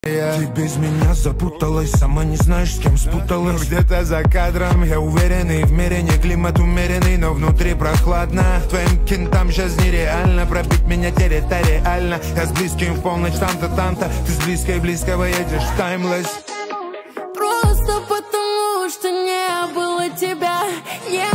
Ты без меня запуталась, сама не знаешь, с кем спуталась. Где-то за кадром я уверенный, в мире не климат умеренный, но внутри прохладно. Твоим кентам сейчас нереально пробить меня территориально. Я с близким в полночь танта, ты с близкой близкого едешь в таймлесс. Просто потому, что не было тебя, не